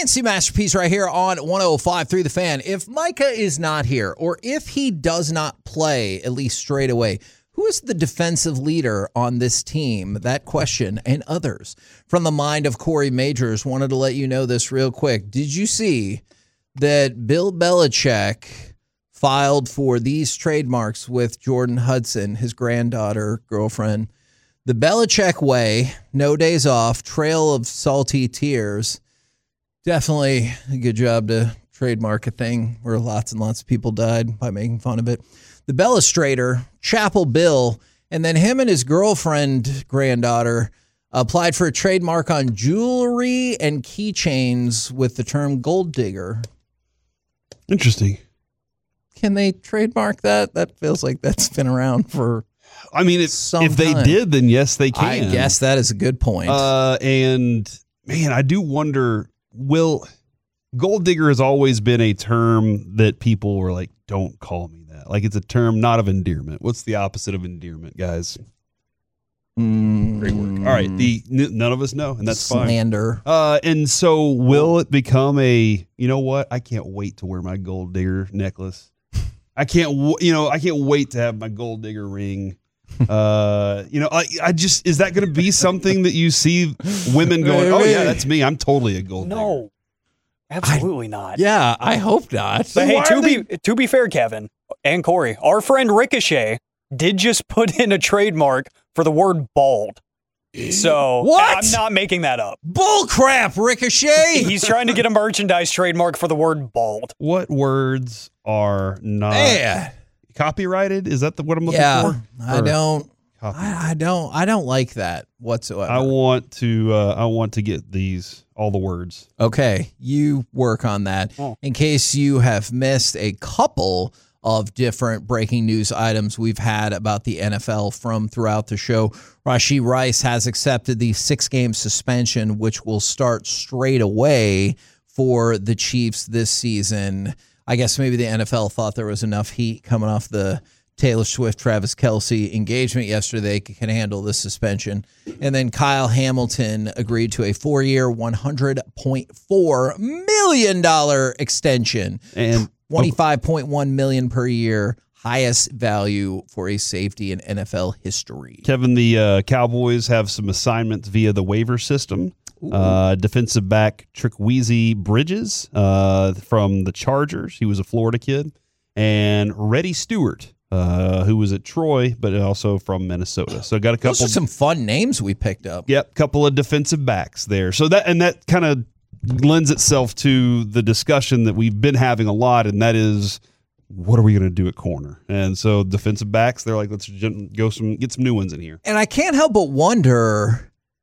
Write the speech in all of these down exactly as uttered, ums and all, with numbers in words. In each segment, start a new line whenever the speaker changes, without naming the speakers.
Fantasy Masterpiece right here on one oh five point three The Fan. If Micah is not here, or if he does not play, at least straight away, who is the defensive leader on this team? That question and others from the mind of Corey Majors. Wanted to let you know this real quick. Did you see that Bill Belichick filed for these trademarks with Jordan Hudson, his granddaughter, girlfriend? The Belichick way, no days off, trail of salty tears. Definitely a good job to trademark a thing where lots and lots of people died by making fun of it. The Bellustrator, Chapel Bill, and then him and his girlfriend, granddaughter, applied for a trademark on jewelry and keychains with the term gold digger.
Interesting.
Can they trademark that? That feels like that's been around for
I mean, if,
some
if they
time.
did, then yes, they can.
I guess that is a good point.
Uh, and, man, I do wonder, will gold digger has always been a term that people were like, don't call me that. Like, it's a term not of endearment. What's the opposite of endearment, guys?
Mm,
Great work. All right. The n- none of us know, and that's
slander.
fine. Uh, and so will it become a, you know what? I can't wait to wear my gold digger necklace. I can't, w- you know, I can't wait to have my gold digger ring. Uh, you know, I, I just, is that going to be something that you see women going, oh yeah, that's me. I'm totally a gold digger.
No, absolutely I, not.
Yeah, I hope not.
But hey, to
they-
be to be fair, Kevin and Corey, our friend Ricochet did just put in a trademark for the word bald. So
What?
I'm not making that up.
Bull crap, Ricochet.
He's trying to get a merchandise trademark for the word bald.
What words are not
Man.
copyrighted? Is that the what I'm looking
Yeah,
for?
I
Or
don't.
copy-
I, I don't. I don't like that whatsoever.
I want to. Uh, I want to get these all the words.
Okay, you work on that.
Oh.
In case you have missed a couple of different breaking news items we've had about the N F L from throughout the show, Rashee Rice has accepted the six-game suspension, which will start straight away for the Chiefs this season. I guess maybe the N F L thought there was enough heat coming off the Taylor Swift, Travis Kelce engagement yesterday, they can handle this suspension. And then Kyle Hamilton agreed to a four-year, one hundred point four million dollars extension.
And
twenty-five point one million dollars per year, highest value for a safety in N F L history.
Kevin, the uh, Cowboys have some assignments via the waiver system. Uh, defensive back Trickweezy Bridges uh, from the Chargers. He was a Florida kid. And Reddy Stewart, uh, who was at Troy, but also from Minnesota. So got a couple.
Those are some fun names we picked up.
Yep, couple of defensive backs there. So that and that kind of lends itself to the discussion that we've been having a lot, and that is, what are we going to do at corner? And so defensive backs, they're like, let's go some get some new ones in here.
And I can't help but wonder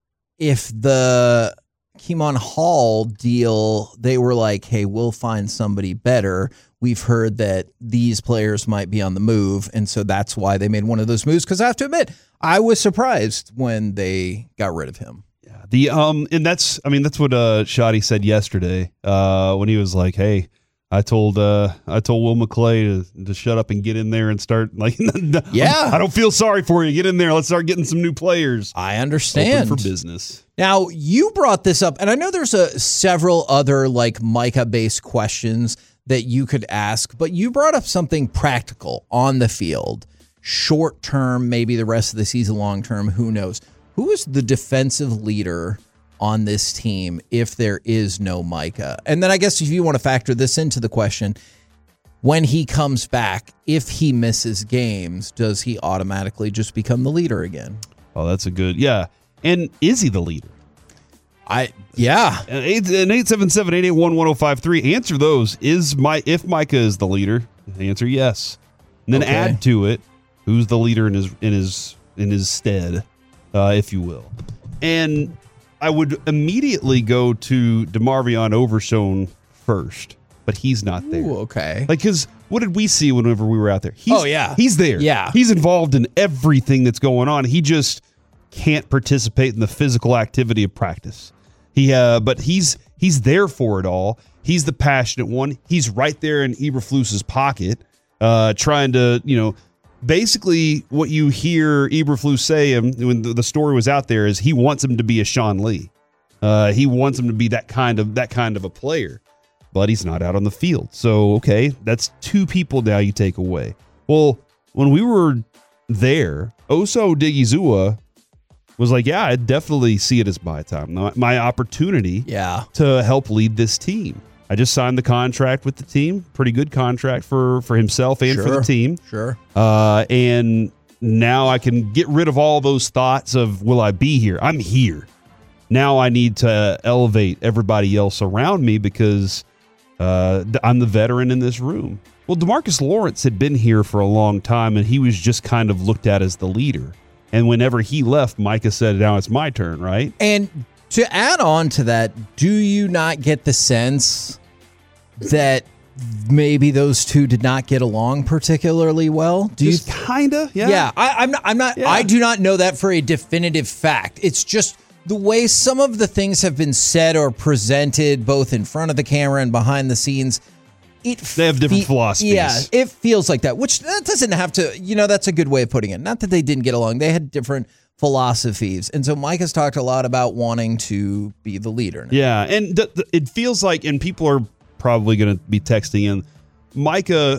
if the Keemon Hall deal, they were like, hey, we'll find somebody better. We've heard that these players might be on the move, and so that's why they made one of those moves. Because I have to admit, I was surprised when they got rid of him.
Yeah, the um, and that's I mean that's what uh Shoddy said yesterday uh when he was like, hey, I told uh I told Will McClay to, to shut up and get in there and start like
Yeah.
I don't feel sorry for you. Get in there. Let's start getting some new players.
I understand.
Open for business.
Now, you brought this up, and I know there's a several other like Micah-based questions that you could ask, but you brought up something practical on the field, short term, maybe the rest of the season, long term, who knows? Who is the defensive leader on this team if there is no Micah? And then I guess if you want to factor this into the question, when he comes back, if he misses games, does he automatically just become the leader again?
Oh, that's a good, yeah. And is he the leader?
I yeah.
And eight seven seven, eight eight one, one oh five three. Answer those. Is my if Micah is the leader? Answer yes. And then
Okay.
add to it who's the leader in his in his in his stead, uh, if you will. And I would immediately go to DeMarvion Overshown first, but he's not there.
Ooh, okay.
Like, because what did we see whenever we were out there? He's,
Oh, yeah.
He's there.
Yeah.
He's involved in everything that's going on. He just can't participate in the physical activity of practice. He, uh, but he's he's there for it all. He's the passionate one. He's right there in Eberflus's pocket, uh, trying to, you know, basically what you hear Eberflus say um, when the, the story was out there is he wants him to be a Sean Lee. Uh, he wants him to be that kind of that kind of a player, but he's not out on the field. So, okay, that's two people now you take away. Well, when we were there, Osa Odighizuwa was like, yeah, I definitely see it as my time, my, my opportunity
Yeah.
to help lead this team. I just signed the contract with the team, pretty good contract for, for himself and for
Sure.
the team.
Sure.
Uh, and now I can get rid of all those thoughts of, will I be here? I'm here. Now I need to elevate everybody else around me because uh, I'm the veteran in this room. Well, DeMarcus Lawrence had been here for a long time, and he was just kind of looked at as the leader. And whenever he left, Micah said, now it's my turn, right?
And to add on to that, do you not get the sense that maybe those two did not get along particularly well? Do
Just
you?
kind of, yeah.
Yeah, I, I'm not. I'm not.
Yeah.
I do not know that for a definitive fact. It's just the way some of the things have been said or presented, both in front of the camera and behind the scenes. It
They have different philosophies.
Yeah, it feels like that. Which that doesn't have to. You know, that's a good way of putting it. Not that they didn't get along. They had different philosophies, and so Mike has talked a lot about wanting to be the leader.
Yeah, and th- th- it feels like, and people are probably going to be texting in, Micah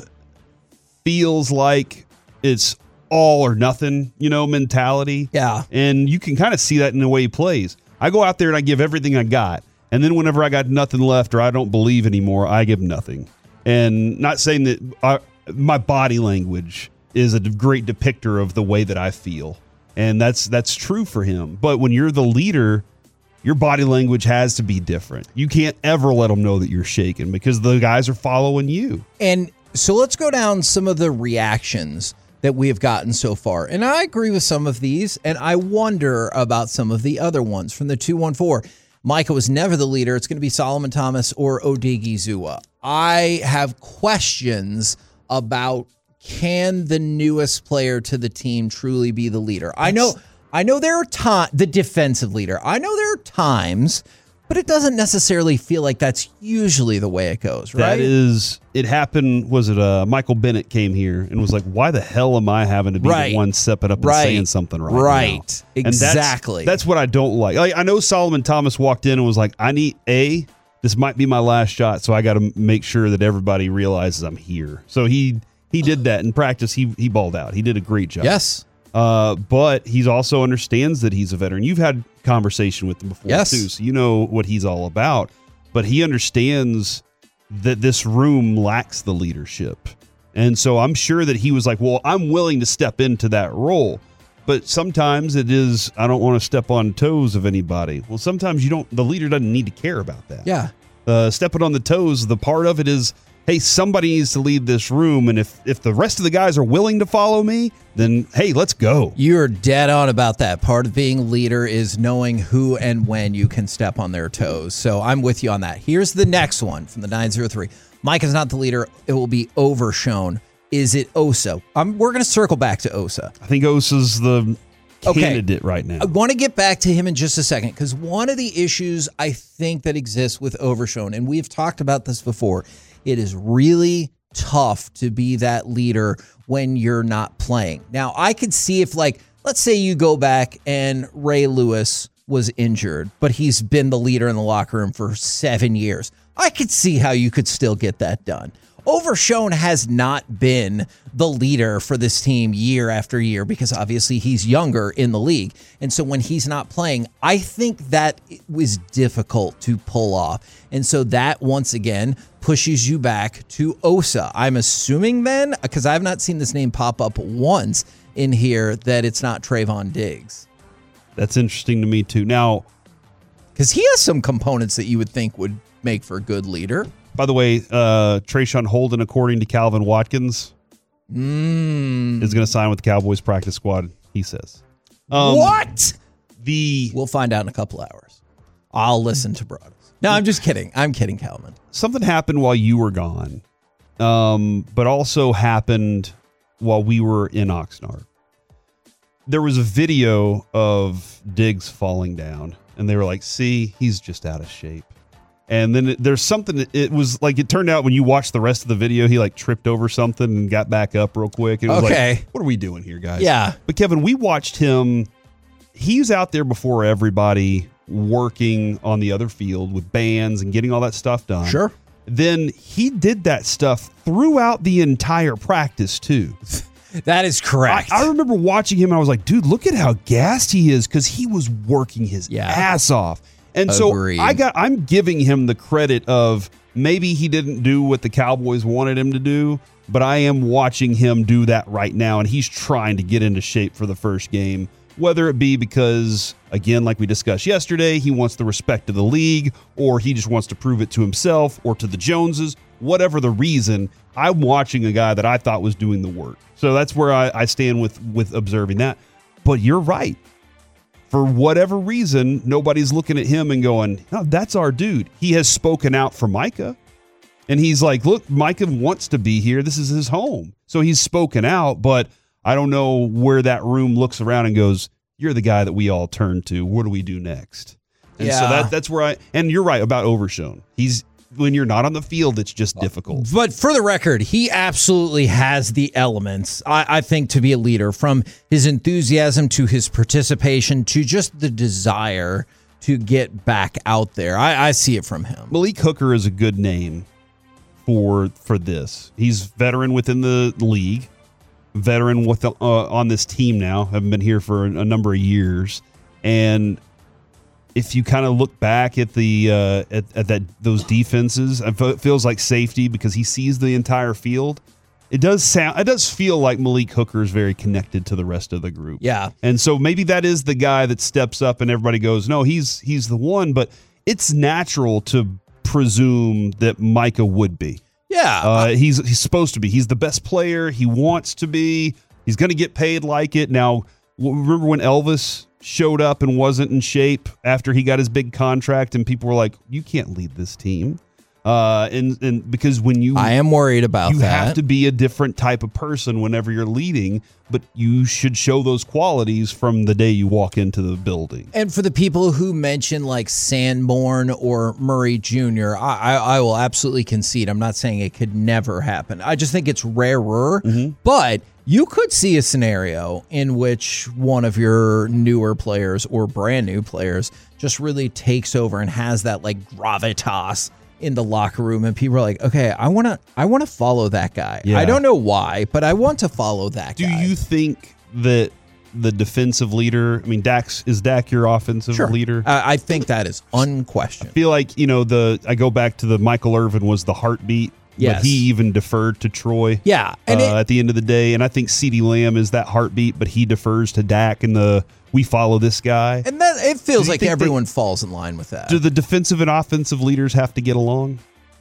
feels like it's all or nothing, you know, mentality.
Yeah.
And you can kind of see that in the way he plays. I go out there and I give everything I got. And then whenever I got nothing left or I don't believe anymore, I give nothing. And not saying that I, my body language is a great depictor of the way that I feel. And that's that's true for him. But when you're the leader, your body language has to be different. You can't ever let them know that you're shaking because the guys are following you.
And so let's go down some of the reactions that we have gotten so far. And I agree with some of these, and I wonder about some of the other ones. From the two one four, Micah was never the leader. It's going to be Solomon Thomas or Odighizuwa. I have questions about, can the newest player to the team truly be the leader? I know I know there are times, the defensive leader. I know there are times, but it doesn't necessarily feel like that's usually the way it goes, right?
That is, it happened, was it uh, Michael Bennett came here and was like, why the hell am I having to be
Right.
the one stepping up and
Right.
saying something right
Right.
now? And that's-
Exactly.
That's, what I don't like. like. I know Solomon Thomas walked in and was like, I need, A, this might be my last shot, so I got to make sure that everybody realizes I'm here. So he he did that in practice. He, he balled out. He did a great job.
Yes.
Uh, but he's also understands that he's a veteran. You've had conversation with him before
Yes.
too, so you know what he's all about. But he understands that this room lacks the leadership. And so I'm sure that he was like, well, I'm willing to step into that role. But sometimes it is, I don't want to step on toes of anybody. Well, sometimes you don't, the leader doesn't need to care about that.
Yeah.
Uh, stepping on the toes, the part of it is, hey, somebody needs to lead this room. And if, if the rest of the guys are willing to follow me, then, hey, let's go.
You're dead on about that. Part of being leader is knowing who and when you can step on their toes. So I'm with you on that. Here's the next one from the nine oh three. Mike is not the leader. It will be Overshown. Is it Osa? Um, we're going to circle back to Osa.
I think Osa's the
Okay.
candidate right now.
I want to get back to him in just a second, because one of the issues I think that exists with Overshown, and we've talked about this before, it is really tough to be that leader when you're not playing. Now, I could see if, like, let's say you go back and Ray Lewis was injured, but he's been the leader in the locker room for seven years. I could see how you could still get that done. Overshown has not been the leader for this team year after year because obviously he's younger in the league. And so when he's not playing, I think that it was difficult to pull off. And so that, once again, pushes you back to Osa. I'm assuming then, because I have not seen this name pop up once in here, that it's not Trayvon Diggs.
That's interesting to me, too. Now,
because he has some components that you would think would make for a good leader.
by the way, uh, Trayshawn Holden, according to Calvin Watkins,
Mm.
is going to sign with the Cowboys practice squad, he says. Um,
what?
The
We'll find out in a couple hours. I'll listen to Broadus. No, I'm just kidding. I'm kidding, Calvin.
Something happened while you were gone, um, but also happened while we were in Oxnard. There was a video of Diggs falling down, and they were like, see, he's just out of shape. And then it, there's something, that, it was like, it turned out when you watched the rest of the video, he like tripped over something and got back up real quick. And it was
Okay.
like, what are we doing here, guys?
Yeah.
But Kevin, we watched him, he's out there before everybody working on the other field with bands and getting all that stuff done.
Sure.
Then he did that stuff throughout the entire practice, too.
That is correct.
I, I remember watching him and I was like, dude, look at how gassed he is because he was working his
Yeah.
ass off. And
Agreed.
so I got I'm giving him the credit of maybe he didn't do what the Cowboys wanted him to do, but I am watching him do that right now, and he's trying to get into shape for the first game, whether it be because, again, like we discussed yesterday, he wants the respect of the league, or he just wants to prove it to himself or to the Joneses, whatever the reason. I'm watching a guy that I thought was doing the work. So that's where I, I stand with, with observing that. But you're right. For whatever reason, nobody's looking at him and going, no, that's our dude. He has spoken out for Micah. And he's like, look, Micah wants to be here. This is his home. So he's spoken out, but I don't know where that room looks around and goes, you're the guy that we all turn to. What do we do next? And
Yeah.
so that that's where I, and you're right about Overshown. He's, when you're not on the field, it's just difficult.
But for the record, he absolutely has the elements, I, I think, to be a leader, from his enthusiasm to his participation to just the desire to get back out there. I, I see it from him.
Malik Hooker is a good name for for this. He's veteran within the league, veteran with uh, on this team now. Haven't been here for a number of years, and if you kind of look back at the uh, at, at that those defenses, it feels like safety because he sees the entire field. It does sound. It does feel like Malik Hooker is very connected to the rest of the group.
Yeah,
and so maybe that is the guy that steps up, and everybody goes, "No, he's he's the one." But it's natural to presume that Micah would be.
Yeah,
uh, he's he's supposed to be. He's the best player. He wants to be. He's going to get paid like it. Now, remember when Elvis showed up and wasn't in shape after he got his big contract, and people were like, "You can't lead this team," uh, and and because when you,
I am worried about
you
that.
have to be a different type of person whenever you're leading, but you should show those qualities from the day you walk into the building.
And for the people who mention like Sanborn or Murray Junior, I, I, I will absolutely concede. I'm not saying it could never happen. I just think it's rarer,
Mm-hmm.
but you could see a scenario in which one of your newer players or brand new players just really takes over and has that like gravitas in the locker room, and people are like, okay, I want to I want to follow that guy.
Yeah.
I don't know why, but I want to follow that
Do
guy.
you think that the defensive leader, I mean, Dak's, is Dak your offensive
Sure.
leader?
I I think that is unquestioned.
I feel like, you know, the I go back to the Michael Irvin was the heartbeat,
Yes.
but he even deferred to Troy.
Yeah, and
uh,
it-
at the end of the day, and I think CeeDee Lamb is that heartbeat, but he defers to Dak in the we follow this guy.
And that it feels
Do you
like
think
everyone falls in line with that.
Do the defensive and offensive leaders have to get along?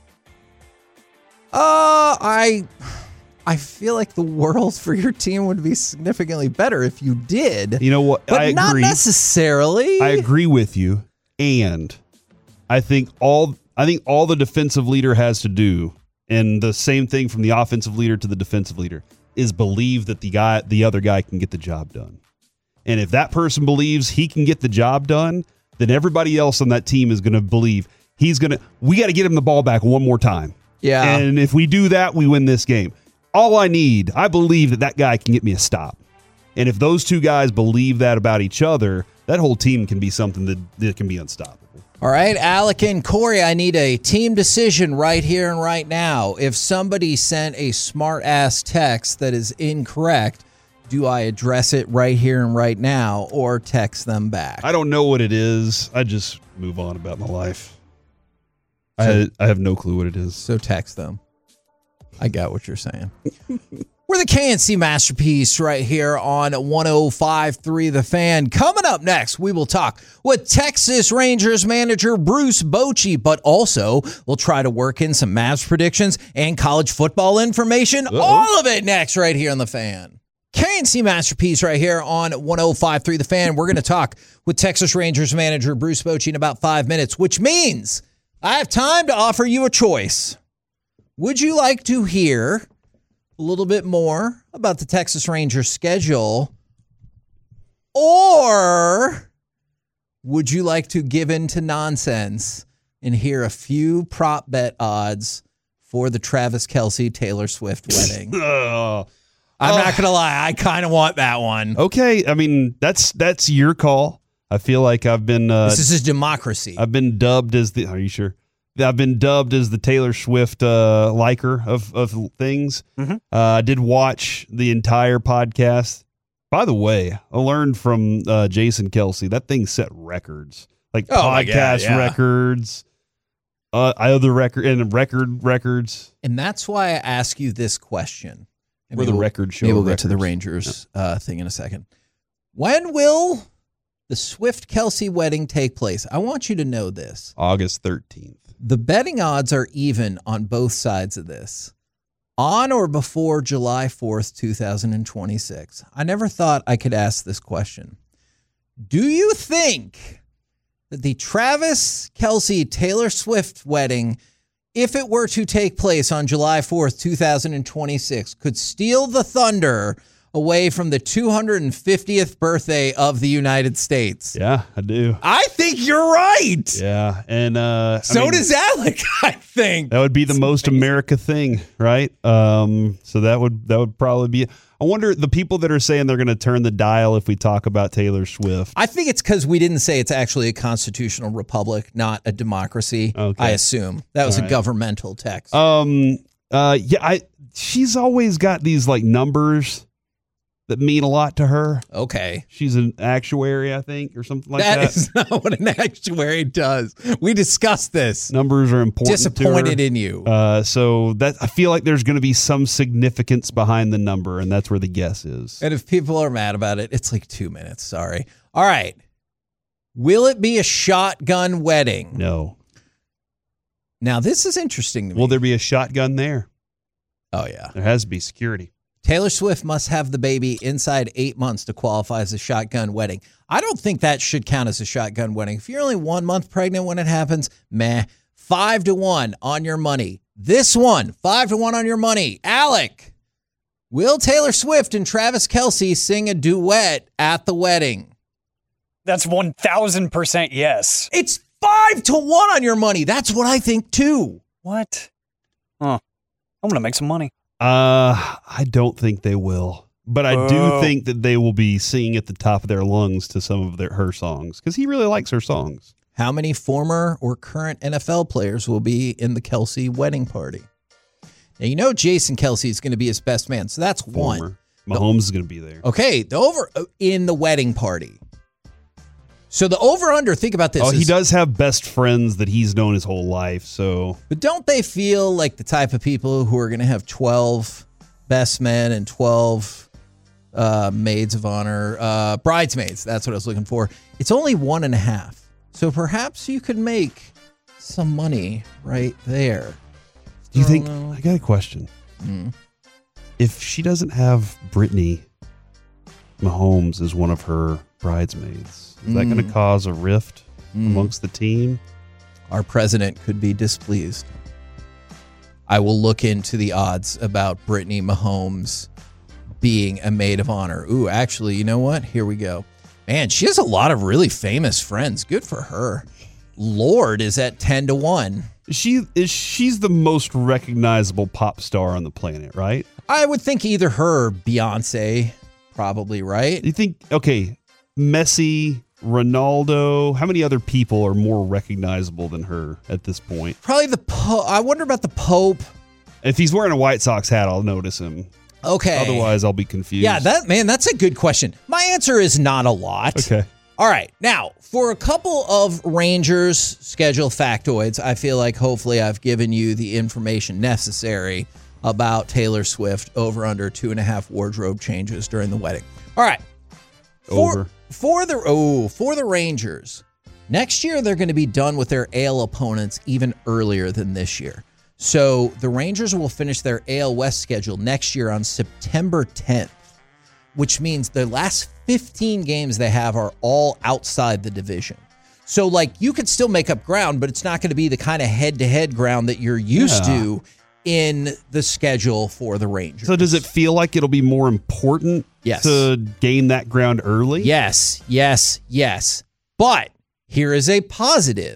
Uh, I I feel like the world for your team would be significantly better if you did.
You know what?
But
I
not
agree.
necessarily.
I agree with you, and I think all I think all the defensive leader has to do, and the same thing from the offensive leader to the defensive leader, is believe that the guy, the other guy, can get the job done. And if that person believes he can get the job done, then everybody else on that team is going to believe he's going to. We got to get him the ball back one more time.
Yeah.
And if we do that, we win this game. All I need, I believe that that guy can get me a stop. And if those two guys believe that about each other, that whole team can be something that, that can be unstoppable.
All right, Alec and Corey, I need a team decision right here and right now. If somebody sent a smart-ass text that is incorrect, do I address it right here and right now or text them back?
I don't know what it is. I just move on about my life. I I have no clue what it is.
So text them. I got what you're saying. We're the K N C Masterpiece right here on one oh five point three The Fan. Coming up next, we will talk with Texas Rangers manager Bruce Bochy, but also we'll try to work in some Mavs predictions and college football information.
Uh-oh.
All of it next right here on The Fan. K N C Masterpiece right here on one oh five point three The Fan. We're going to talk with Texas Rangers manager Bruce Bochy in about five minutes, which means I have time to offer you a choice. Would you like to hear a little bit more about the Texas Rangers schedule, or would you like to give in to nonsense and hear a few prop bet odds for the Travis Kelce Taylor Swift wedding?
Uh,
I'm
Oh.
not gonna lie, I kind of want that one.
Okay, I mean that's that's your call. I feel like I've been uh,
This is democracy.
I've been dubbed as the. Are you sure? I've been dubbed as the Taylor Swift uh, liker of of things.
Mhm.
Uh, I did watch the entire podcast. By the way, I learned from uh, Jason Kelsey that thing set records, like
Oh my God,
podcast
yeah.
records, uh, other record and record records.
And that's why I ask you this question. And
We're the
maybe we'll-
record show.
Maybe we'll
of
get to the
records.
Rangers uh, thing in a second. When will the Swift-Kelsey wedding take place? I want you to know this.
August thirteenth.
The betting odds are even on both sides of this. On or before July fourth, twenty twenty-six. I never thought I could ask this question. Do you think that the Travis Kelce Taylor Swift wedding, if it were to take place on July fourth, twenty twenty-six, could steal the thunder away from the two hundred fiftieth birthday of the United States?
Yeah, I do.
I think you're right.
Yeah, and uh, I
So
mean,
does Alec, I think.
that would be the most America thing, right? Um, so that would that would probably be. I wonder the people that are saying they're going to turn the dial if we talk about Taylor Swift.
I think it's because we didn't say it's actually a constitutional republic, not a democracy.
Okay.
I assume that was
All
a
right.
governmental text.
Um, uh, yeah, I she's always got these like numbers that mean a lot to her.
Okay.
She's an actuary, I think, or something like that.
That is not what an actuary does. We discussed this.
Numbers are important.
Disappointed
to her.
in you.
Uh, so that I feel like there's going to be some significance behind the number, and that's where the guess is.
And if people are mad about it, it's like two minutes. Sorry. All right. Will it be a shotgun wedding?
No.
Now, this is interesting to me.
Will there be a shotgun there?
oh, yeah.
There has to be security.
Taylor Swift must have the baby inside eight months to qualify as a shotgun wedding. I don't think that should count as a shotgun wedding. If you're only one month pregnant when it happens, meh. Five to one on your money. This one, five to one on your money. Alec, will Taylor Swift and Travis Kelce sing a duet at the wedding?
That's one thousand percent yes.
It's five to one on your money. That's what I think too.
What? Huh. I'm going to make some money.
Uh, I don't think they will, but I do
Oh.
think that they will be singing at the top of their lungs to some of their her songs because he really likes her songs.
How many former or current N F L players will be in the Kelce wedding party? Now, you know Jason Kelce is going to be his best man, so that's one.
Former. Mahomes is going to be there.
Okay, the over in the wedding party. So the over-under, think about this.
Oh, he
is-
does have best friends that he's known his whole life. So
But don't they feel like the type of people who are going to have twelve best men and twelve uh, maids of honor, uh, bridesmaids? That's what I was looking for. It's only one and a half. So perhaps you could make some money right there.
do you
Oh,
think?
no.
I got a question.
Mm.
If she doesn't have Brittany Mahomes as one of her bridesmaids, is that going to
Mm.
cause a rift
Mm.
amongst the team?
Our president could be displeased. I will look into the odds about Brittany Mahomes being a maid of honor. Ooh, actually, you know what? Here we go. Man, she has a lot of really famous friends. Good for her. Lord is at ten to one.
She is. She's the most recognizable pop star on the planet, right?
I would think either her or Beyonce, probably, right?
You think? Okay, Messi, Ronaldo. How many other people are more recognizable than her at this point?
Probably the Pope. I wonder about the Pope.
If he's wearing a White Sox hat, I'll notice him.
Okay.
Otherwise, I'll be confused.
Yeah, that man, that's a good question. My answer is not a lot.
Okay.
All right. Now, for a couple of Rangers schedule factoids, I feel like hopefully I've given you the information necessary about Taylor Swift over under two and a half wardrobe changes during the wedding. All right. For,
Over.
For the oh, for the Rangers, next year they're going to be done with their A L opponents even earlier than this year. So the Rangers will finish their A L West schedule next year on September tenth, which means the last fifteen games they have are all outside the division. So, like, you could still make up ground, but it's not going to be the kind of head-to-head ground that you're used
Yeah.
to in the schedule for the Rangers.
So does it feel like it'll be more important
Yes.
to gain that ground early?
Yes, yes, yes. But here is a positive.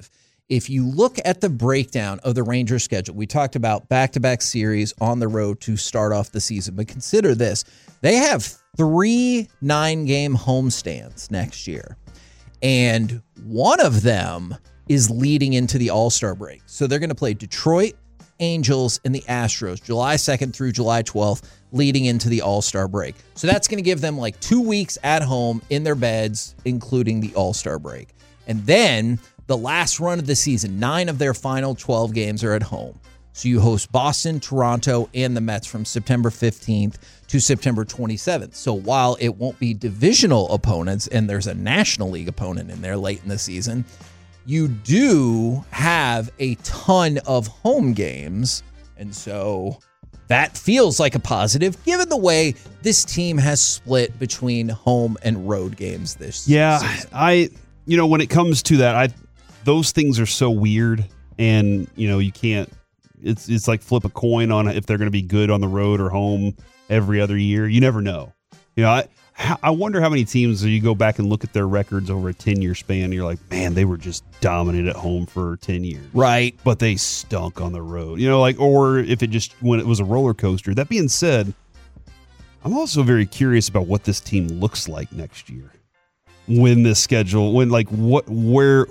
if you look at the breakdown of the Rangers schedule, we talked about back-to-back series on the road to start off the season, but consider this. They have three nine-game homestands next year, and one of them is leading into the All-Star break. So they're going to play Detroit, Angels, and the Astros July second through July twelfth, leading into the All-Star break. So that's going to give them like two weeks at home in their beds, including the All-Star break. And then the last run of the season, nine of their final twelve games are at home. So you host Boston, Toronto, and the Mets from September fifteenth to September twenty-seventh. So while it won't be divisional opponents, and there's a National League opponent in there late in the season, you do have a ton of home games. And so that feels like a positive, given the way this team has split between home and road games this
yeah,
season.
I, you know, when it comes to that, I, those things are so weird, and you know, you can't. It's it's like flip a coin on if they're going to be good on the road or home every other year. You never know. You know, I I wonder how many teams you go back and look at their records over a ten-year span. And you're like, man, they were just dominant at home for ten years,
Right.
but they stunk on the road. You know, like, or if it just when it was a roller coaster. That being said, I'm also very curious about what this team looks like next year. When this schedule, when like what, where,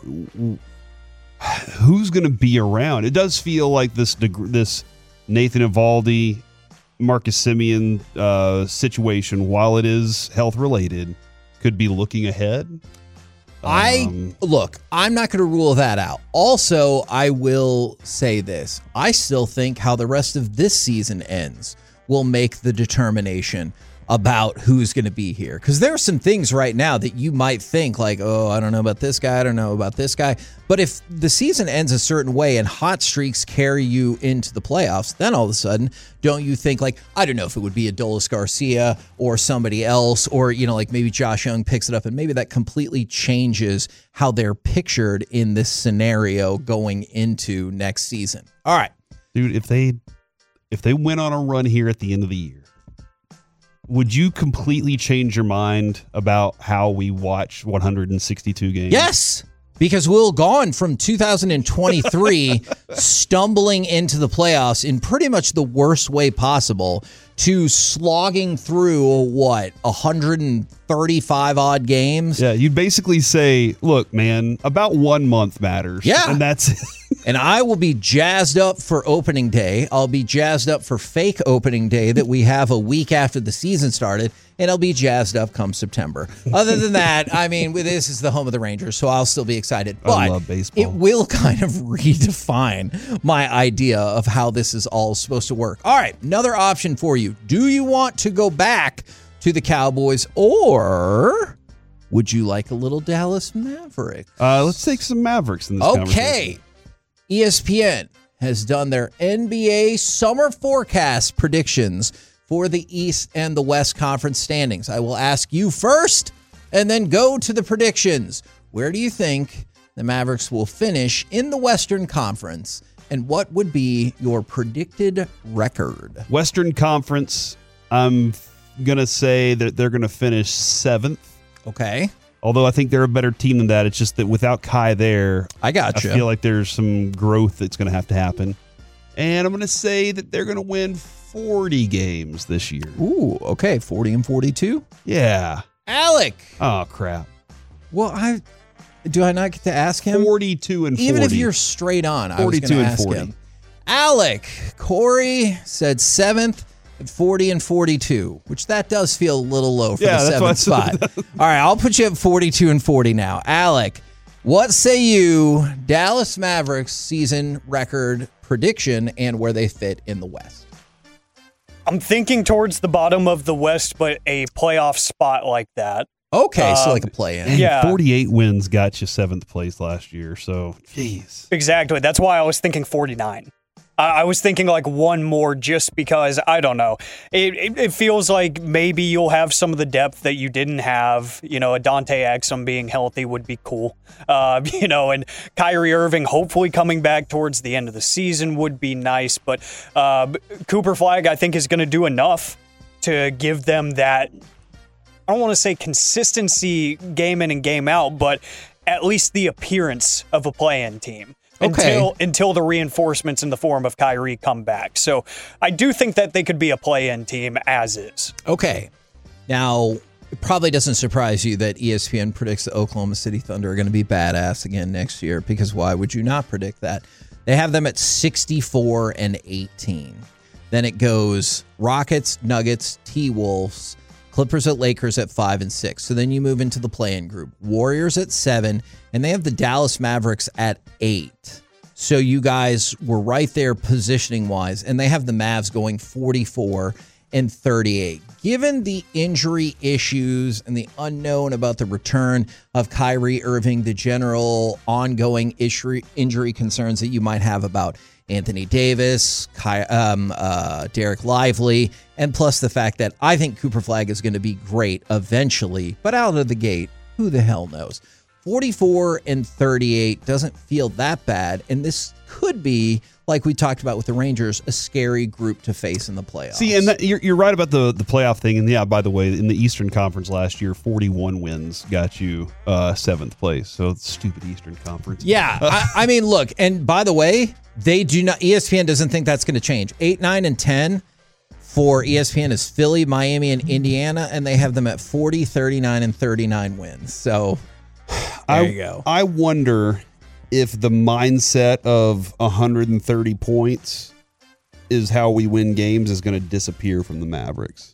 who's going to be around? It does feel like this this Nathan Eovaldi, Marcus Semien uh, situation, while it is health related, could be looking ahead.
I
Um,
look, I'm not going to rule that out. Also, I will say this. I still think how the rest of this season ends will make the determination about who's going to be here. Because there are some things right now that you might think like, oh, I don't know about this guy. I don't know about this guy. But if the season ends a certain way and hot streaks carry you into the playoffs, then all of a sudden, don't you think like, I don't know if it would be Adolis Garcia or somebody else, or, you know, like maybe Josh Young picks it up and maybe that completely changes how they're pictured in this scenario going into next season. All right.
dude, if they if they went on a run here at the end of the year, would you completely change your mind about how we watch one hundred sixty-two games?
Yes, because we'll gone from two thousand twenty-three stumbling into the playoffs in pretty much the worst way possible to slogging through, what, one hundred thirty-five odd games?
Yeah, you'd basically say, look, man, about one month matters.
Yeah.
And that's it.
And I will be jazzed up for opening day. I'll be jazzed up for fake opening day that we have a week after the season started, and I'll be jazzed up come September. Other than that, I mean, this is the home of the Rangers, so I'll still be excited. But
I love baseball.
it will kind of redefine my idea of how this is all supposed to work. All right, another option for you. Do you want to go back to the Cowboys, or would you like a little Dallas Mavericks?
Uh, let's take some Mavericks in this conversation.
Okay. E S P N has done their N B A summer forecast predictions for the East and the West Conference standings. I will ask you first and then go to the predictions. Where do you think the Mavericks will finish in the Western Conference, and what would be your predicted record?
Western Conference, I'm going to say that they're going to finish seventh.
Okay.
Although I think they're a better team than that. It's just that without Kai there,
I gotcha.
I feel like there's some growth that's going to have to happen. And I'm going to say that they're going to win forty games this year.
Ooh, okay. forty and forty-two.
Yeah.
Alec.
Oh, crap.
Well, I do I not get to ask him?
forty-two and forty.
Even if you're straight on, I was
forty-two
going to
and
ask
forty.
him. Alec, Corey said seventh at forty and forty-two, which that does feel a little low for
Yeah,
the
that's
seventh
what
spot. All right, I'll put you at forty-two and forty now. Alec, what say you, Dallas Mavericks season record prediction and where they fit in the West?
I'm thinking towards the bottom of the West, but a playoff spot like that.
Okay, so
Um,
like a play-in.
Dang,
Yeah.
forty-eight wins got you seventh place last year. So, jeez.
Exactly. That's why I was thinking forty-nine. I I was thinking like one more just because, I don't know. It, it, it feels like maybe you'll have some of the depth that you didn't have. You know, a Dante Exum being healthy would be cool. Uh, you know, and Kyrie Irving hopefully coming back towards the end of the season would be nice. But uh, Cooper Flagg, I think, is going to do enough to give them that, I don't want to say consistency game in and game out, but at least the appearance of a play-in team.
Okay.
until until the reinforcements in the form of Kyrie come back. So I do think that they could be a play-in team as is.
Okay. Now, it probably doesn't surprise you that E S P N predicts the Oklahoma City Thunder are going to be badass again next year, because why would you not predict that? They have them at sixty-four and eighteen. Then it goes Rockets, Nuggets, T-Wolves, Clippers at Lakers at five and six. So then you move into the play-in group. Warriors at seven, and they have the Dallas Mavericks at eight. So you guys were right there positioning-wise, and they have the Mavs going forty-four and thirty-eight. Given the injury issues and the unknown about the return of Kyrie Irving, the general ongoing issue, injury concerns that you might have about Anthony Davis, Ky, um, uh, Derek Lively, and plus the fact that I think Cooper Flagg is going to be great eventually, but out of the gate, who the hell knows? forty-four and thirty-eight doesn't feel that bad, and this could be, like we talked about with the Rangers, a scary group to face in the playoffs.
See, and that, you're, you're right about the, the playoff thing. And yeah, by the way, in the Eastern Conference last year, forty-one wins got you uh, seventh place. So it's stupid Eastern Conference.
Yeah, I, I mean, look, and by the way, they do not. E S P N doesn't think that's going to change. Eight, nine, and ten for E S P N is Philly, Miami, and Indiana, and they have them at forty, thirty-nine, and thirty-nine wins. So there
I,
you go.
I wonder if the mindset of one hundred thirty points is how we win games is going to disappear from the Mavericks.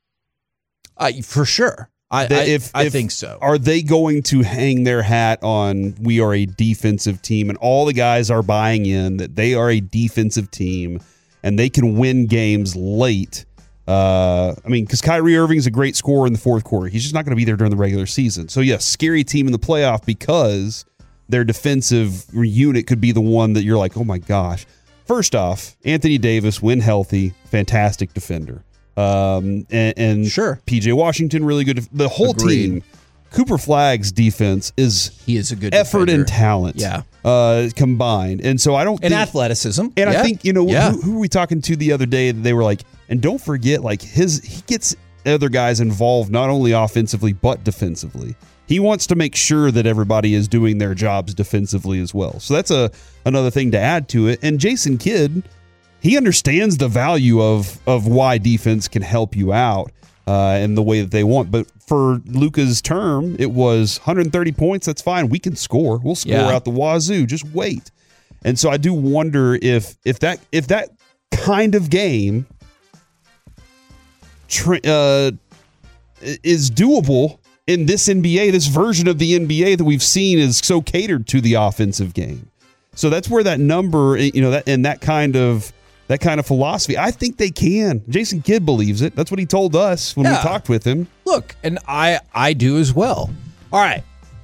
Uh, for sure. I,
That
I,
if,
I
if-
think so.
Are they going to hang their hat on we are a defensive team and all the guys are buying in that they are a defensive team and they can win games late? Uh, I mean, because Kyrie Irving is a great scorer in the fourth quarter. He's just not going to be there during the regular season. So, yes, scary team in the playoff because their defensive unit could be the one that you're like, oh, my gosh. First off, Anthony Davis, when healthy, fantastic defender. Um, and, and
Sure.
P J Washington, really good. The whole
Agreed.
team, Cooper Flagg's defense is
He is a good
effort
defender.
and talent
Yeah.
uh, combined. And so I don't
And
think,
athleticism.
and
Yeah.
I think, you know,
Yeah.
who, who were we talking to the other day that they were like, and don't forget, like, his he gets other guys involved not only offensively but defensively. He wants to make sure that everybody is doing their jobs defensively as well. So that's a another thing to add to it. And Jason Kidd, he understands the value of of why defense can help you out uh, in the way that they want. But for Luka's term, it was one hundred thirty points. That's fine. We can score. We'll score
Yeah.
out the wazoo. Just wait. And so I do wonder if if that if that kind of game tra- uh, is doable in this N B A, this version of the N B A that we've seen is so catered to the offensive game. So that's where that number, you know, that and that kind of that kind of philosophy, I think they can. Jason Kidd believes it. That's what he told us when
Yeah.
we talked with him.
Look, and I I do as well. All right.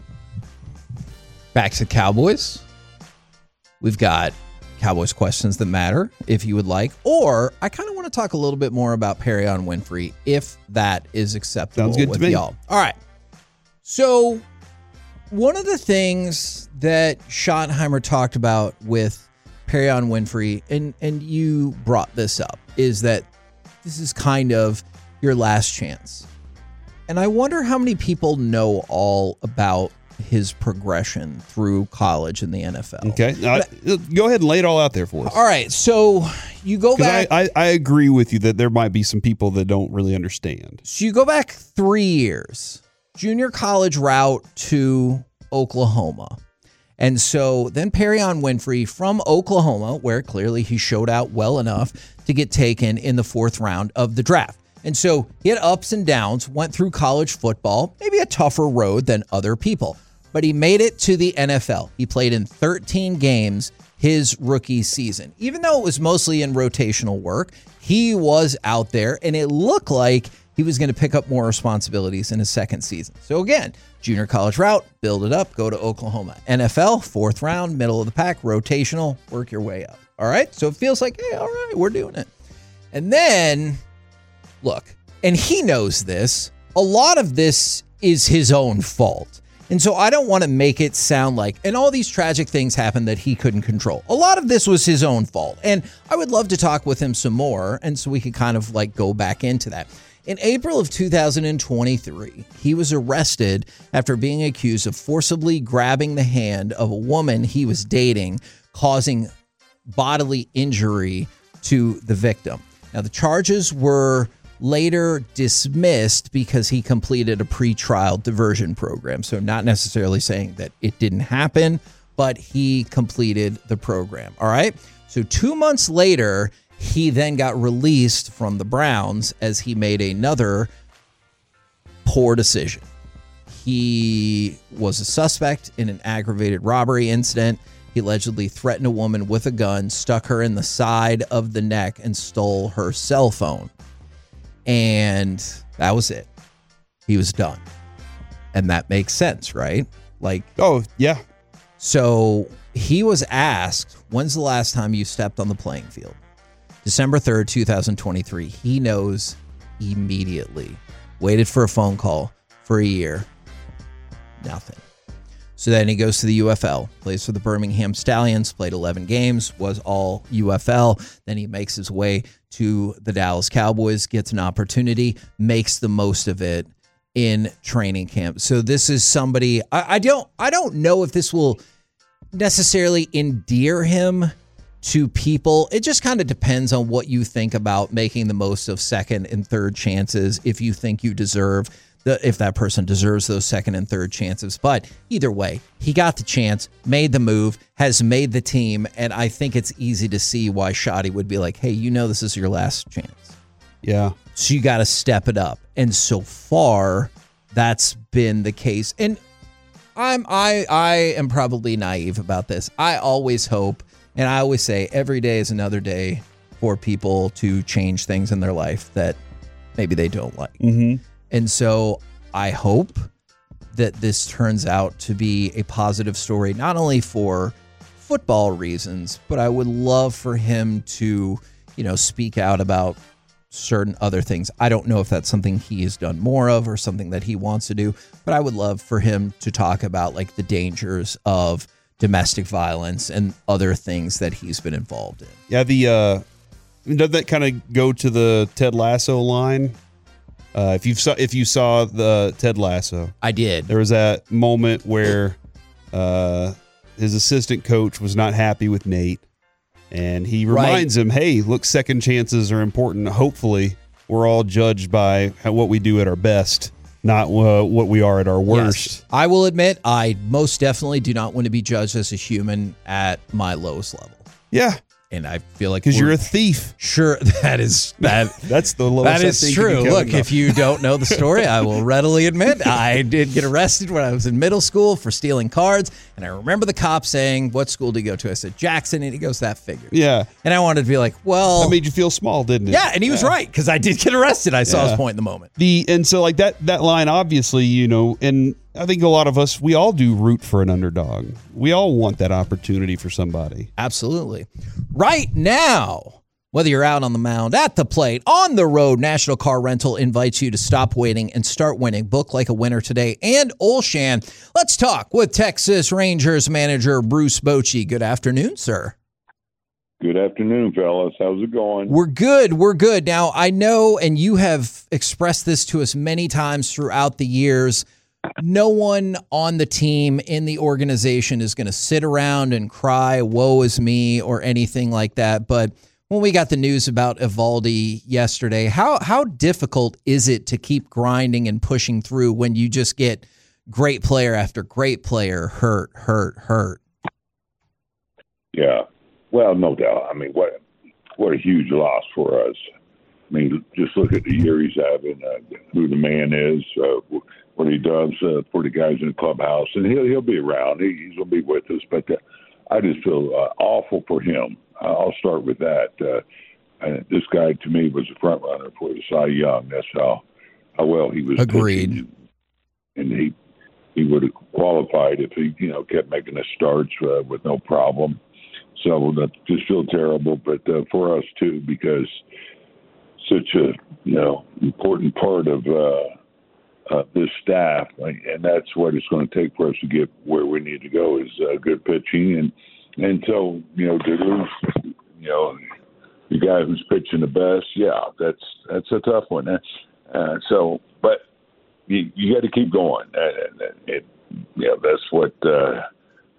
Back to Cowboys. We've got Cowboys questions that matter, if you would like. Or I kind of want to talk a little bit more about Perion Winfrey, if that is acceptable
Sounds good to
with
me.
y'all. All right. So one of the things that Schottenheimer talked about with Perion Winfrey, and, and you brought this up, is that this is kind of your last chance. And I wonder how many people know all about his progression through college and the N F L.
Okay. Uh, go ahead and lay it all out there for us.
All right. So you go
Because
back.
I, I, I agree with you that there might be some people that don't really understand.
So you go back three years, junior college route to Oklahoma. And so then Perion Winfrey from Oklahoma, where clearly he showed out well enough to get taken in the fourth round of the draft. And so he had ups and downs, went through college football, maybe a tougher road than other people, but he made it to the N F L. He played in thirteen games his rookie season. Even though it was mostly in rotational work, he was out there, and it looked like he was going to pick up more responsibilities in his second season. So again, junior college route, build it up, go to Oklahoma. N F L, fourth round, middle of the pack, rotational, work your way up. All right? So it feels like, hey, all right, we're doing it. And then, look, and he knows this, a lot of this is his own fault. And so I don't want to make it sound like, and all these tragic things happened that he couldn't control. A lot of this was his own fault. And I would love to talk with him some more, and so we could kind of like go back into that. In April of two thousand twenty-three, he was arrested after being accused of forcibly grabbing the hand of a woman he was dating, causing bodily injury to the victim. Now, the charges were later dismissed because he completed a pretrial diversion program. So not necessarily saying that it didn't happen, but he completed the program. All right. So two months later, he then got released from the Browns as he made another poor decision. He was a suspect in an aggravated robbery incident. He allegedly threatened a woman with a gun, stuck her in the side of the neck, and stole her cell phone. And that was it. He was done. And that makes sense, right? Like,
oh, yeah.
So he was asked, when's the last time you stepped on the playing field? December third, twenty twenty-three. He knows immediately. Waited for a phone call for a year. Nothing. So then he goes to the U F L, plays for the Birmingham Stallions, played eleven games, was all U F L. Then he makes his way to the Dallas Cowboys, gets an opportunity, makes the most of it in training camp. So this is somebody, I, I don't I don't know if this will necessarily endear him to people. It just kind of depends on what you think about making the most of second and third chances, if you think you deserve The, if that person deserves those second and third chances. But either way, he got the chance, made the move, has made the team, and I think it's easy to see why Shoddy would be like, hey, you know this is your last chance.
Yeah.
So you got to step it up. And so far, that's been the case. And I'm I I am probably naive about this. I always hope, and I always say every day is another day for people to change things in their life that maybe they don't like.
Mm-hmm.
And so I hope that this turns out to be a positive story, not only for football reasons, but I would love for him to, you know, speak out about certain other things. I don't know if that's something he has done more of or something that he wants to do, but I would love for him to talk about like the dangers of domestic violence and other things that he's been involved in.
Yeah, the uh, doesn't that kind of go to the Ted Lasso line? Uh, if you saw if you saw the Ted Lasso,
I did.
There was that moment where uh, his assistant coach was not happy with Nate, and he reminds right. him, "Hey, look, second chances are important. Hopefully, we're all judged by how, what we do at our best, not uh, what we are at our worst."
Yes. I will admit, I most definitely do not want to be judged as a human at my lowest level.
Yeah.
And I feel like
because you're a thief.
Sure, that is that.
That's the lowest.
That is true. Look, if you don't know the story, I will readily admit I did get arrested when I was in middle school for stealing cards, and I remember the cop saying, "What school do you go to?" I said, "Jackson," and he goes, "That figures."
Yeah.
And I wanted to be like, "Well,"
that made you feel small, didn't it?
Yeah, and he was
yeah.
right because I did get arrested. I saw yeah. his point in the moment.
The and so like that that line, obviously, you know, and I think a lot of us, we all do root for an underdog. We all want that opportunity for somebody.
Absolutely. Right now, whether you're out on the mound, at the plate, on the road, National Car Rental invites you to stop waiting and start winning. Book like a winner today. And Olshan, let's talk with Texas Rangers manager Bruce Bochy. Good afternoon, sir.
Good afternoon, fellas. How's it going?
We're good. We're good. Now, I know, and you have expressed this to us many times throughout the years, no one on the team, in the organization, is going to sit around and cry, woe is me, or anything like that. But when we got the news about Eovaldi yesterday, how how difficult is it to keep grinding and pushing through when you just get great player after great player hurt, hurt, hurt?
Yeah. Well, no doubt. I mean, what what a huge loss for us. I mean, just look at the year he's having, uh, who the man is, uh, what he does uh, for the guys in the clubhouse, and he'll he'll be around. He, he's gonna be with us, but uh, I just feel uh, awful for him. Uh, I'll start with that. Uh, and this guy to me was a front runner for the Cy Young. That's how how well he was.
Agreed.
Pitching. And he he would have qualified if he you know kept making the starts uh, with no problem. So that just feel terrible, but uh, for us too, because such a you know important part of. Uh, Uh, this staff, and that's what it's going to take for us to get where we need to go is uh, good pitching, and and so you know to lose, you know, the guy who's pitching the best, yeah, that's that's a tough one. Uh, so, but you, you got to keep going, and, and it, yeah, that's what uh,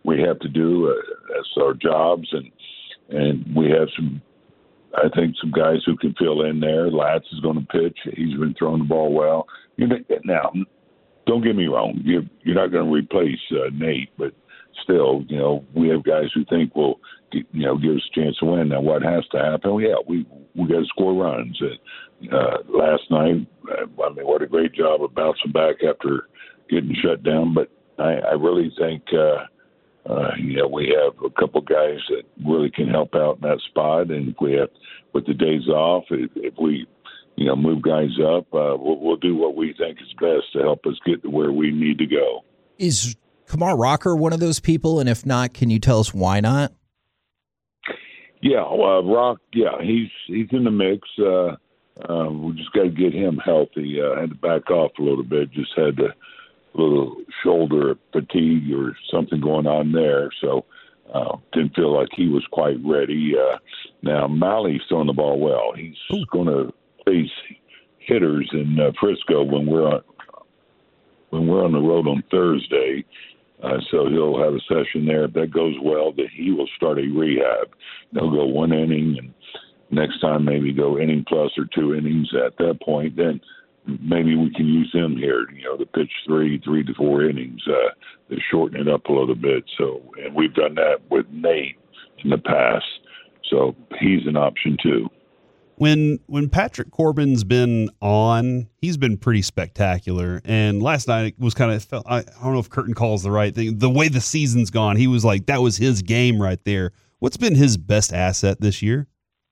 we have to do. Uh, that's our jobs, and and we have some. I think some guys who can fill in there. Latz is going to pitch. He's been throwing the ball well. You know, now, don't get me wrong. You're you're not going to replace uh, Nate, but still, you know, we have guys who think will, you know, give us a chance to win. Now, what has to happen? Well, yeah, we we got to score runs. Uh, last night, I mean, what a great job of bouncing back after getting shut down. But I, I really think, uh, uh, you know, we have a couple guys that really can help out in that spot. And if we have, with the days off, if, if we, you know, move guys up, uh, we'll, we'll do what we think is best to help us get to where we need to go.
Is Kumar Rocker one of those people? And if not, can you tell us why not?
Yeah, uh, Rock, yeah, he's he's in the mix. Uh, uh, we just got to get him healthy. Uh, had to back off a little bit. Just had a little shoulder fatigue or something going on there. So uh, didn't feel like he was quite ready. Uh, now, Malley's throwing the ball well. He's going to face hitters in uh, Frisco when we're on, when we're on the road on Thursday. Uh, so he'll have a session there. If that goes well, that he will start a rehab. They'll go one inning, and next time maybe go inning plus or two innings. At that point, then maybe we can use him here. You know, to pitch three, three to four innings, uh, to shorten it up a little bit. So, and we've done that with Nate in the past. So he's an option too.
When when Patrick Corbin's been on, he's been pretty spectacular. And last night it was kind of, I don't know if curtain call is the right thing. The way the season's gone, he was like, that was his game right there. What's been his best asset this year?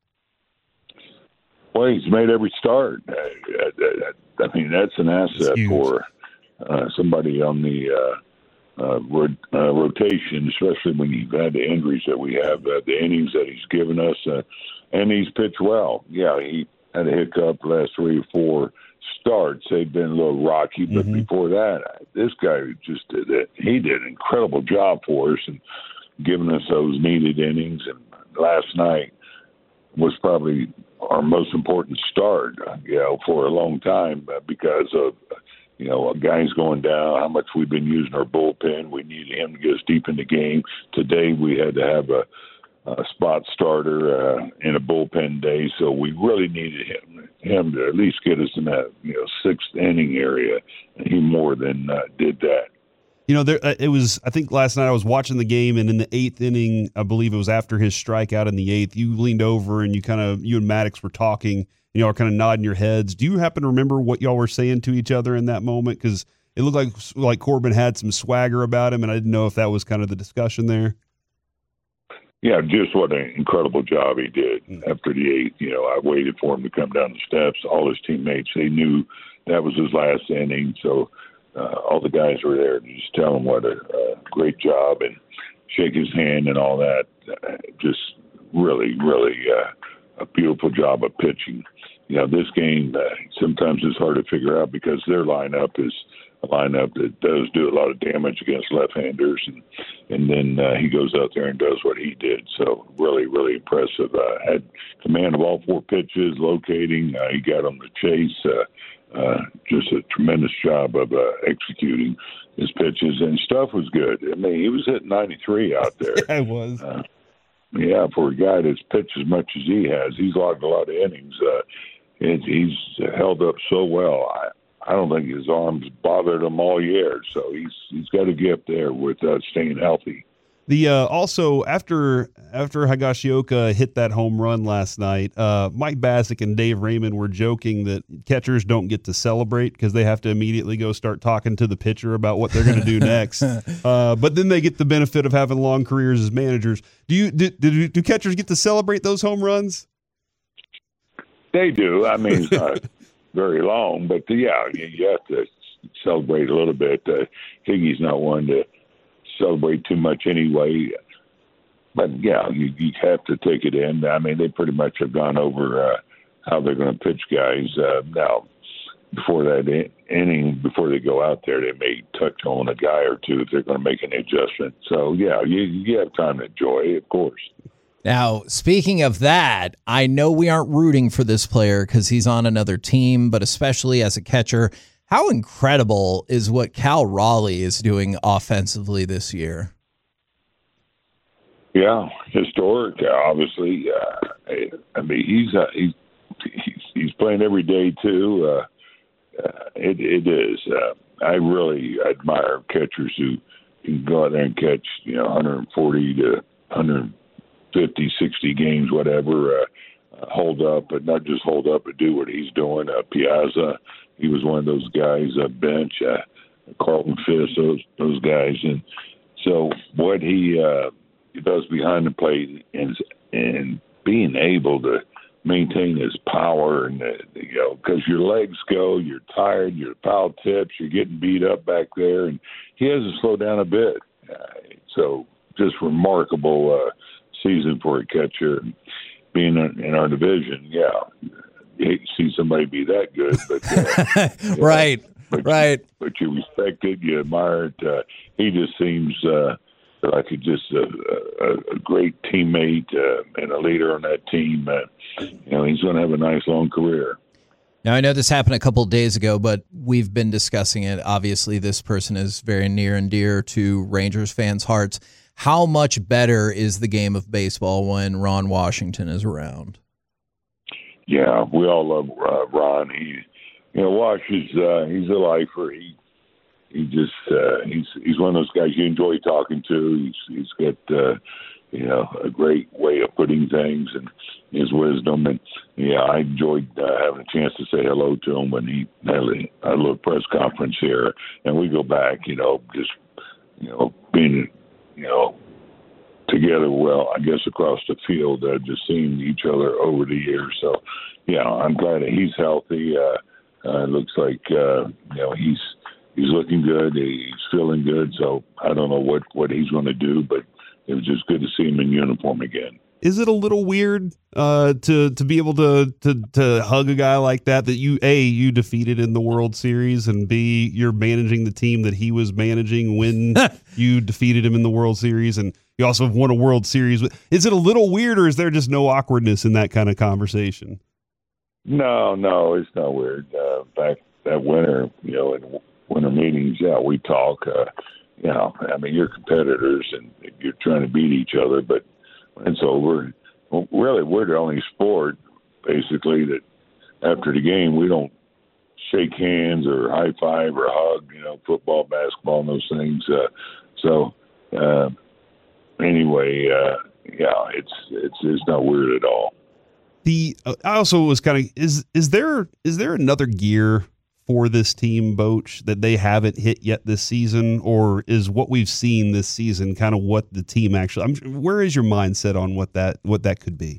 Well, he's made every start. I, I, I mean, that's an asset for uh, somebody on the uh, uh, rot- uh, rotation, especially when you've had the injuries that we have, uh, the innings that he's given us. Uh, And he's pitched well. Yeah, he had a hiccup last three or four starts. They've been a little rocky, but mm-hmm. before that, this guy just did it. He did an incredible job for us and giving us those needed innings. And last night was probably our most important start, you know, for a long time because of, you know, guys going down, how much we've been using our bullpen. We needed him to get us deep in the game. Today we had to have a Uh, spot starter uh, in a bullpen day, so we really needed him him to at least get us in that you know sixth inning area, and he more than uh, did that.
You know, there uh, it was. I think last night I was watching the game, and in the eighth inning, I believe it was after his strikeout in the eighth, you leaned over and you kind of you and Maddox were talking. You know, are kind of nodding your heads. Do you happen to remember what y'all were saying to each other in that moment? Because it looked like like Corbin had some swagger about him, and I didn't know if that was kind of the discussion there.
Yeah, just what an incredible job he did after the eighth. You know, I waited for him to come down the steps. All his teammates, they knew that was his last inning. So uh, all the guys were there to just tell him what a, a great job and shake his hand and all that. Uh, just really, really uh, a beautiful job of pitching. You know, this game uh, sometimes it's hard to figure out because their lineup is a lineup that does do a lot of damage against left-handers, and and then uh, he goes out there and does what he did. So really, really impressive. Uh, had command of all four pitches, locating. Uh, he got on the chase. Uh, uh, just a tremendous job of uh, executing his pitches, and stuff was good. I mean, he was hitting ninety-three out there.
Yeah, it was.
Uh, yeah, for a guy that's pitched as much as he has, he's logged a lot of innings. Uh, and he's held up so well. I, I don't think his arms bothered him all year, so he's he's got a gift there with uh, staying healthy.
The uh, also after after Higashioka hit that home run last night, uh, Mike Bassick and Dave Raymond were joking that catchers don't get to celebrate because they have to immediately go start talking to the pitcher about what they're going to do next. Uh, but then they get the benefit of having long careers as managers. Do you do, do, do catchers get to celebrate those home runs?
They do. I mean, it's not very long, but uh, yeah, you, you have to celebrate a little bit. Uh, Higgy's not one to celebrate too much anyway. But yeah, you, you have to take it in. I mean, they pretty much have gone over uh, how they're going to pitch guys. Uh, now, before that in- inning, before they go out there, they may touch on a guy or two if they're going to make any adjustment. So yeah, you, you have time to enjoy it, of course.
Now, speaking of that, I know we aren't rooting for this player because he's on another team, but especially as a catcher, how incredible is what Cal Raleigh is doing offensively this year?
Yeah, historic. Uh, obviously, uh, I, I mean he's, uh, he's he's he's playing every day too. Uh, uh, it it is. Uh, I really admire catchers who can go out there and catch you know one forty to one fifty, sixty games, whatever. Uh, uh, hold up, but not just hold up, but do what he's doing. Uh, Piazza, he was one of those guys. Uh, bench, uh, Carlton Fisk, those those guys, and so what he. Uh, He does behind the plate and and being able to maintain his power and uh, you know because your legs go, you're tired, your foul tips, you're getting beat up back there, and he has to slow down a bit. Uh, so just remarkable uh, season for a catcher. Being in our division, yeah, you hate to see somebody be that good, but uh,
right,
yeah, but
right.
You, but you respect it, you admire it. Uh, he just seems. Uh, Like a, just a, a, a great teammate uh, and a leader on that team. Uh, you know, he's going to have a nice long career.
Now, I know this happened a couple of days ago, but we've been discussing it. Obviously, this person is very near and dear to Rangers fans' hearts. How much better is the game of baseball when Ron Washington is around?
Yeah, we all love uh, Ron. He, you know, Wash is uh, he's a lifer. He He just uh, he's he's one of those guys you enjoy talking to. He's he's got uh, you know a great way of putting things and his wisdom. And yeah, I enjoyed uh, having a chance to say hello to him when he had a, a little press conference here. And we go back, you know, just you know being you know together. Well, I guess across the field, uh, just seeing each other over the years. So yeah, I'm glad that he's healthy. Uh, uh, it looks like uh, you know he's. He's looking good. He's feeling good. So I don't know what, what he's going to do, but it was just good to see him in uniform again.
Is it a little weird uh, to to be able to, to to hug a guy like that that you a you defeated in the World Series, and b you're managing the team that he was managing when you defeated him in the World Series, and you also have won a World Series? Is it a little weird, or is there just no awkwardness in that kind of conversation?
No, no, it's not weird. Uh, back that winter, you know, in winter meetings, yeah, we talk. Uh, you know, I mean, you're competitors and you're trying to beat each other, but when it's over, well, really, we're the only sport, basically, that after the game, we don't shake hands or high five or hug, you know, football, basketball, and those things. Uh, so, uh, anyway, uh, yeah, it's, it's, it's not weird at all.
The, uh, I also was kind of, is, is there, is there another gear for this team, Boch, that they haven't hit yet this season, or is what we've seen this season kind of what the team actually? I'm, where is your mindset on what that what that could be?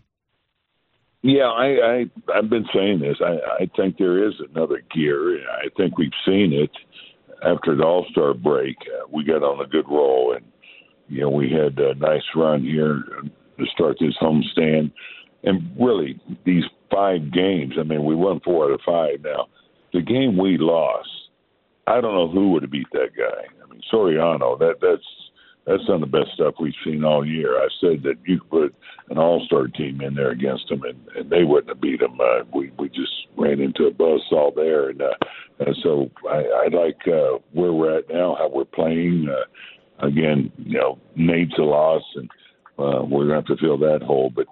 Yeah, I, I I've been saying this. I, I think there is another gear. I think we've seen it after the All-Star break. Uh, we got on a good roll, and you know we had a nice run here to start this homestand. And really, these five games. I mean, we won four out of five now. The game we lost, I don't know who would have beat that guy. I mean, Soriano, that that's that's some of the best stuff we've seen all year. I said that you could put an all-star team in there against them, and, and they wouldn't have beat them. Uh, we we just ran into a buzzsaw there, and, uh, and so I, I like uh, where we're at now, how we're playing. Uh, again, you know, Nate's a loss, and uh, we're going to have to fill that hole, but.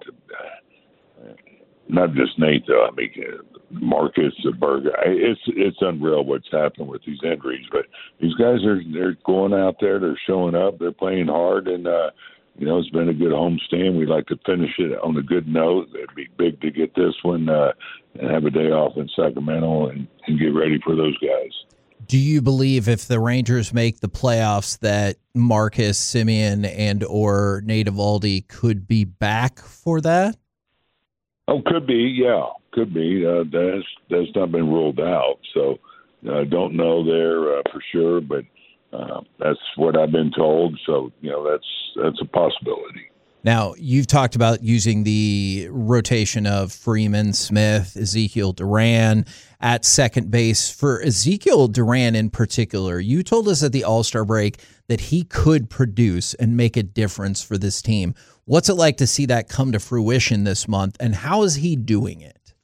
Uh, Not just Nate, though. I mean, Marcus, Berger. It's it's unreal what's happened with these injuries. But these guys are they're going out there. They're showing up. They're playing hard, and uh, you know it's been a good homestand. We'd like to finish it on a good note. It'd be big to get this one uh, and have a day off in Sacramento and, and get ready for those guys.
Do you believe if the Rangers make the playoffs that Marcus Semien and or Nate Eovaldi could be back for that?
Oh, could be, yeah, could be. Uh, that's that's not been ruled out, so I uh, don't know there uh, for sure, but uh, that's what I've been told. So you know, that's that's a possibility.
Now, you've talked about using the rotation of Freeman, Smith, Ezekiel Duran at second base. For Ezekiel Duran in particular, you told us at the All-Star break that he could produce and make a difference for this team. What's it like to see that come to fruition this month, and how is he doing it?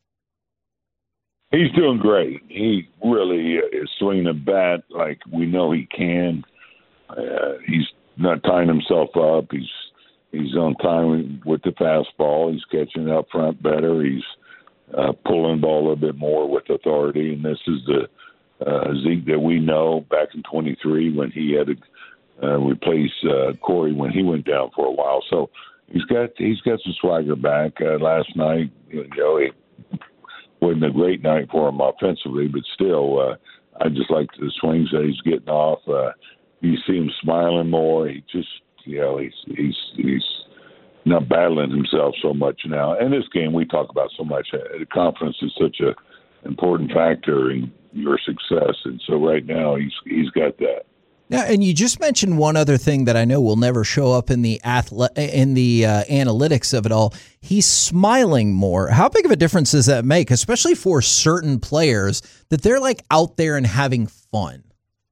He's doing great. He really is swinging the bat like we know he can. Uh, he's not tying himself up. He's he's on time with the fastball. He's catching up front better. He's uh, pulling the ball a little bit more with authority. And this is the uh, Zeke that we know back in twenty-three when he had to uh, replace uh, Corey when he went down for a while. So he's got he's got some swagger back. Uh, last night, you know, it wasn't a great night for him offensively, but still, uh, I just like the swings that he's getting off. Uh, you see him smiling more. He just, you know, he's he's he's not battling himself so much now. And this game we talk about so much. Uh, confidence is such a important factor in your success, and so right now he's he's got that.
Yeah, and you just mentioned one other thing that I know will never show up in the athle- in the uh, analytics of it all. He's smiling more. How big of a difference does that make, especially for certain players, that they're like out there and having fun?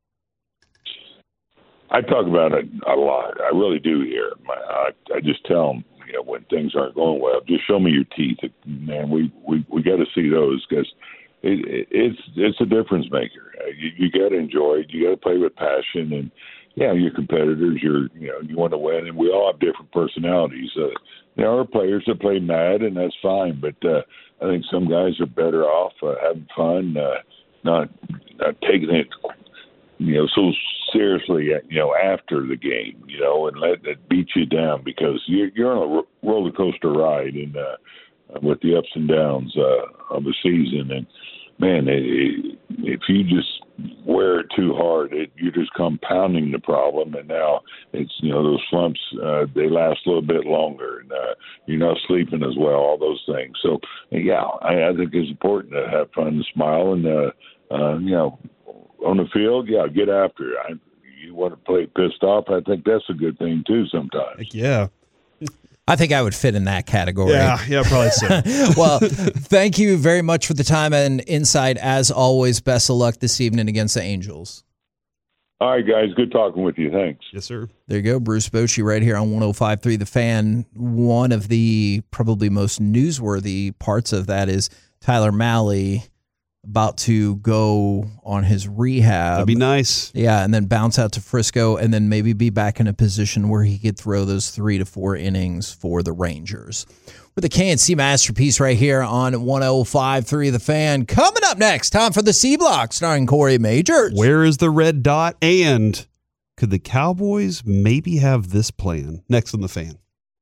I talk about it a lot. I really do here. I, I just tell them, you know, when things aren't going well, just show me your teeth, man. We we we got to see those because it, it, it's it's a difference maker. You, you got to enjoy it. You got to play with passion, and yeah, you're competitors. You're you know you want to win, and we all have different personalities. Uh, there are players that play mad, and that's fine. But uh, I think some guys are better off uh, having fun, uh, not not taking it you know so seriously. You know after the game, you know, and let it beat you down because you're you're on a roller coaster ride, and uh, with the ups and downs uh, of the season, and man, it, it, if you just wear it too hard, it, you're just compounding the problem. And now it's, you know, those slumps, uh, they last a little bit longer, and uh, you're not sleeping as well, all those things. So, yeah, I, I think it's important to have fun and smile. And, uh, uh, you know, on the field, yeah, get after it. I, you want to play pissed off, I think that's a good thing, too, sometimes.
Heck yeah.
I think I would fit in that category.
Yeah, yeah, probably so.
Well, thank you very much for the time and insight. As always, best of luck this evening against the Angels.
All right, guys. Good talking with you. Thanks.
Yes, sir.
There you go. Bruce Bochy right here on one oh five point three The Fan. One of the probably most newsworthy parts of that is Tyler Mahle about to go on his rehab.
That'd be nice.
Yeah, and then bounce out to Frisco and then maybe be back in a position where he could throw those three to four innings for the Rangers. With the K and C Masterpiece right here on one oh five point three The Fan. Coming up next, time for the C Block starring Corey Majors.
Where is the red dot? And could the Cowboys maybe have this plan? Next on The Fan.